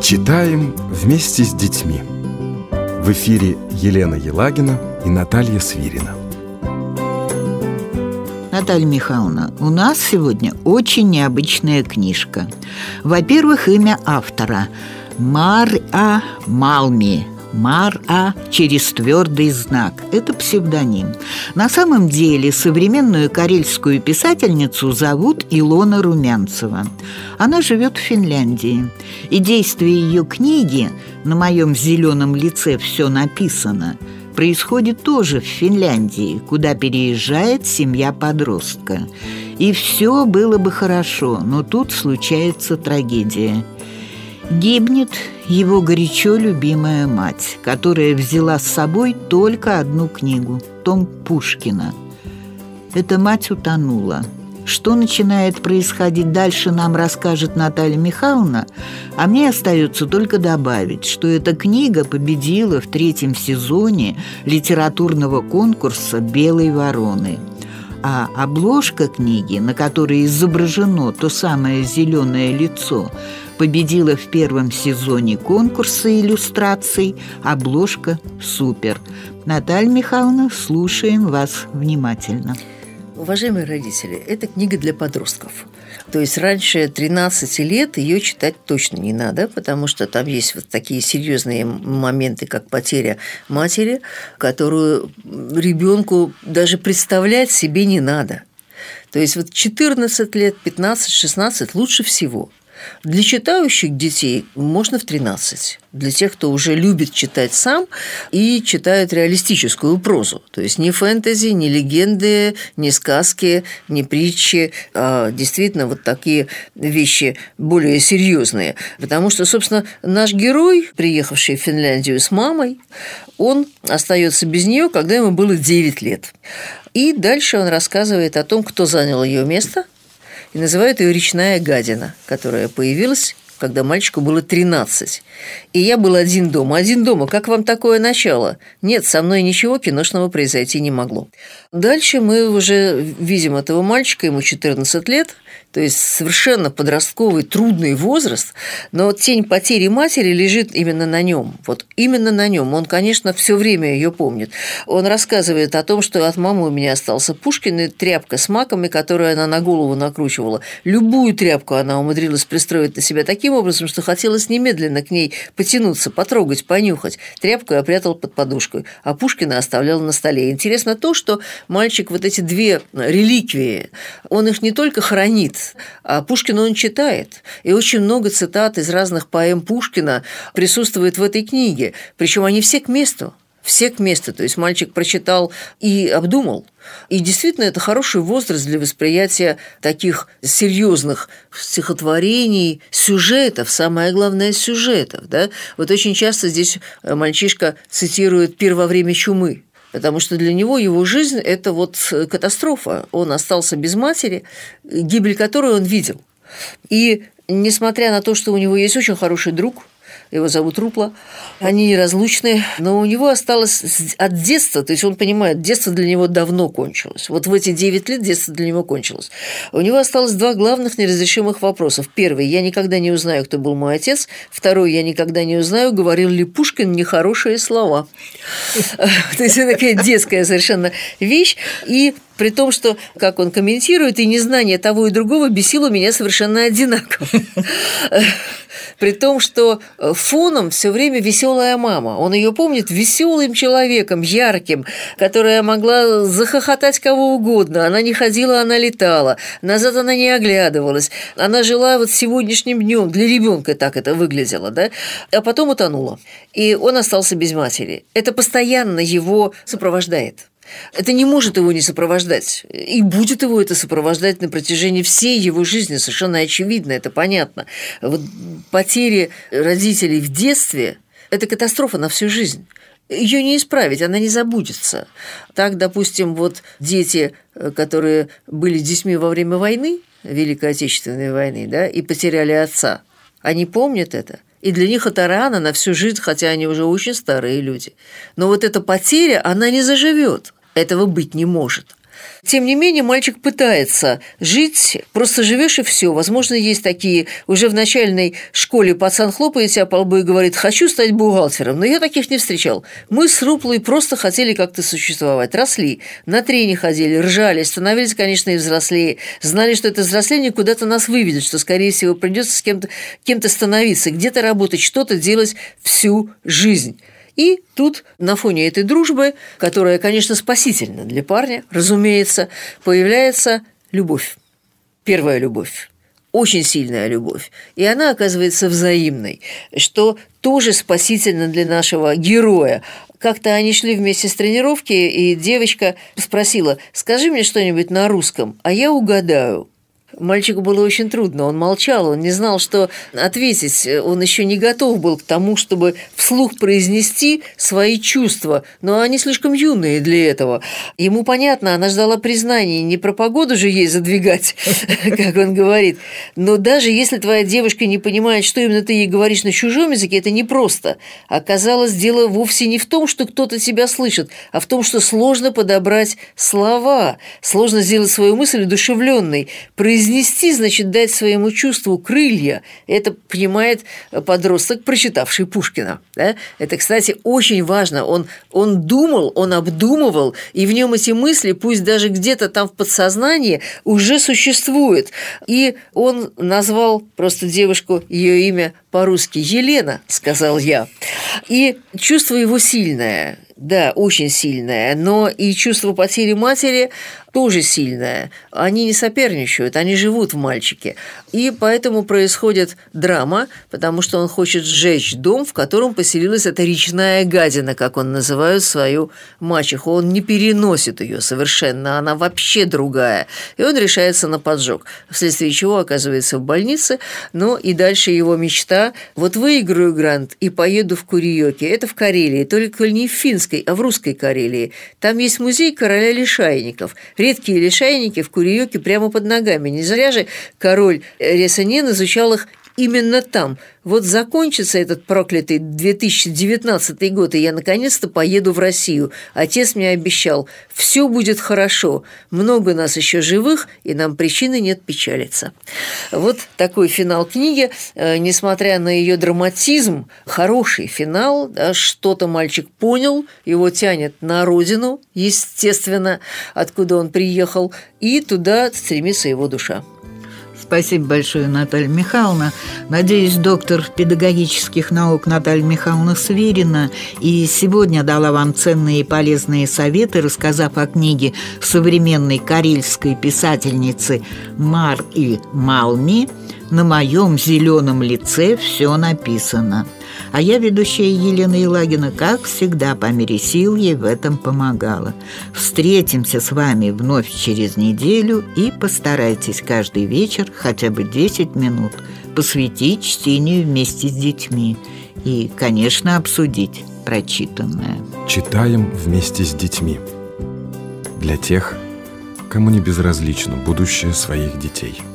Читаем вместе с детьми. В эфире Елена Елагина и Наталья Свирина. Наталья Михайловна, у нас сегодня очень необычная книжка. Во-первых, имя автора – Мар-А Малми. Мар-А через твердый знак. Это псевдоним. На самом деле современную карельскую писательницу зовут Илона Румянцева. Она живет в Финляндии. И действие ее книги «На моем зеленом лице все написано» происходит тоже в Финляндии, куда переезжает семья подростка. И все было бы хорошо, но тут случается трагедия. Гибнет его горячо любимая мать, которая взяла с собой только одну книгу – том Пушкина. Эта мать утонула. Что начинает происходить дальше, нам расскажет Наталья Михайловна, а мне остается только добавить, что эта книга победила в 3-м сезоне литературного конкурса «Белой вороны». А обложка книги, на которой изображено то самое зеленое лицо, победила в 1-м сезоне конкурса иллюстраций. Обложка супер. Наталья Михайловна, слушаем вас внимательно. Уважаемые родители, это книга для подростков. То есть раньше 13 лет ее читать точно не надо, потому что там есть вот такие серьезные моменты, как потеря матери, которую ребенку даже представлять себе не надо. То есть вот 14 лет, 15, 16 лучше всего. Для читающих детей можно в 13. Для тех, кто уже любит читать сам и читает реалистическую прозу. То есть не фэнтези, не легенды, не сказки, не притчи, а действительно вот такие вещи более серьезные. Потому что, собственно, наш герой, приехавший в Финляндию с мамой, он остается без нее, когда ему было 9 лет. И дальше он рассказывает о том, кто занял ее место, и называют ее «Речная гадина», которая появилась, когда мальчику было 13. И я был один дома. Один дома, как вам такое начало? Нет, со мной ничего киношного произойти не могло. Дальше мы уже видим этого мальчика, ему 14 лет, то есть совершенно подростковый, трудный возраст, но тень потери матери лежит именно на нем. Вот именно на нем. Он, конечно, все время ее помнит. Он рассказывает о том, что от мамы у меня остался Пушкин и тряпка с маками, которую она на голову накручивала. Любую тряпку она умудрилась пристроить на себя таким образом, что хотелось немедленно к ней потянуться, потрогать, понюхать. Тряпку я прятал под подушкой, а Пушкина оставлял на столе. Интересно то, что мальчик вот эти две реликвии, он их не только хранит, а Пушкина он читает. И очень много цитат из разных поэм Пушкина присутствует в этой книге. Причем они все к месту. Все к месту. То есть мальчик прочитал и обдумал. И действительно, это хороший возраст для восприятия таких серьезных стихотворений, сюжетов, самое главное – сюжетов. Да? Вот очень часто здесь мальчишка цитирует «Пир во время чумы». Потому что для него его жизнь – это вот катастрофа. Он остался без матери, гибель которой он видел. И несмотря на то, что у него есть очень хороший друг, его зовут Рупла, они неразлучны, но у него осталось от детства, то есть он понимает, детство для него давно кончилось. Вот в эти 9 лет детство для него кончилось. У него осталось 2 главных неразрешимых вопросов. Первый – я никогда не узнаю, кто был мой отец. Второй – я никогда не узнаю, говорил ли Пушкин нехорошие слова. То есть это такая детская совершенно вещь. И при том, что, как он комментирует, и незнание того и другого бесило меня совершенно одинаково. При том, что фоном все время веселая мама. Он ее помнит веселым человеком, ярким, которая могла захохотать кого угодно. Она не ходила, она летала. Назад она не оглядывалась. Она жила вот сегодняшним днем. Для ребенка так это выглядело, да? А потом утонула. И он остался без матери. Это постоянно его сопровождает. Это не может его не сопровождать. И будет его это сопровождать на протяжении всей его жизни. Совершенно очевидно, это понятно. Вот потери родителей в детстве – это катастрофа на всю жизнь. Ее не исправить, она не забудется. Так, допустим, вот дети, которые были детьми во время войны, Великой Отечественной войны, да, и потеряли отца, они помнят это. И для них это рана на всю жизнь, хотя они уже очень старые люди. Но вот эта потеря, она не заживет. Этого быть не может. Тем не менее, мальчик пытается жить, просто живешь и все. Возможно, есть такие, уже в начальной школе пацан хлопает себя по лбу и говорит: хочу стать бухгалтером, но я таких не встречал. Мы с Руплой просто хотели как-то существовать, росли, на трени ходили, ржали, становились, конечно, и взрослее, знали, что это взросление куда-то нас выведет, что, скорее всего, придется с кем-то становиться, где-то работать, что-то делать всю жизнь. И тут на фоне этой дружбы, которая, конечно, спасительна для парня, разумеется, появляется любовь. Первая любовь. Очень сильная любовь. И она оказывается взаимной, что тоже спасительно для нашего героя. Как-то они шли вместе с тренировки, и девочка спросила: скажи мне что-нибудь на русском, а я угадаю. Мальчику было очень трудно, он молчал, он не знал, что ответить, он еще не готов был к тому, чтобы вслух произнести свои чувства, но они слишком юные для этого. Ему понятно, она ждала признаний, не про погоду же ей задвигать, как он говорит, но даже если твоя девушка не понимает, что именно ты ей говоришь на чужом языке, это непросто. Оказалось, дело вовсе не в том, что кто-то тебя слышит, а в том, что сложно подобрать слова, сложно сделать свою мысль одушевленной, произнести, значит, дать своему чувству крылья. Это понимает подросток, прочитавший Пушкина. Да? Это, кстати, очень важно. Он думал, он обдумывал, и в нем эти мысли, пусть даже где-то там в подсознании, уже существуют. И он назвал просто девушку, ее имя по-русски Елена, сказал я. И чувство его сильное. Да, очень сильное, но и чувство потери матери тоже сильное. Они не соперничают, они живут в мальчике. И поэтому происходит драма, потому что он хочет сжечь дом, в котором поселилась эта речная гадина, как он называет свою мачеху. Он не переносит ее совершенно, она вообще другая. И он решается на поджог, вследствие чего оказывается в больнице. Но и дальше его мечта: вот выиграю грант и поеду в Курийоки. Это в Карелии, только не в финской, а в русской Карелии. Там есть музей короля лишайников. Редкие лишайники в Курийоке прямо под ногами. Не зря же король Ресанен изучал их именно там. Вот закончится этот проклятый 2019 год, и я наконец-то поеду в Россию. Отец мне обещал: все будет хорошо, много нас еще живых, и нам причины нет печалиться. Вот такой финал книги. Несмотря на ее драматизм, хороший финал. Да, что-то мальчик понял, его тянет на родину, естественно, откуда он приехал, и туда стремится его душа. Спасибо большое, Наталья Михайловна. Надеюсь, доктор педагогических наук Наталья Михайловна Свирина и сегодня дала вам ценные и полезные советы, рассказав о книге современной карельской писательницы Мар-И Малми «На моем зеленом лице все написано». А я, ведущая Елена Елагина, как всегда, по мере сил ей в этом помогала. Встретимся с вами вновь через неделю и постарайтесь каждый вечер хотя бы 10 минут посвятить чтению вместе с детьми и, конечно, обсудить прочитанное. Читаем вместе с детьми. Для тех, кому не безразлично будущее своих детей.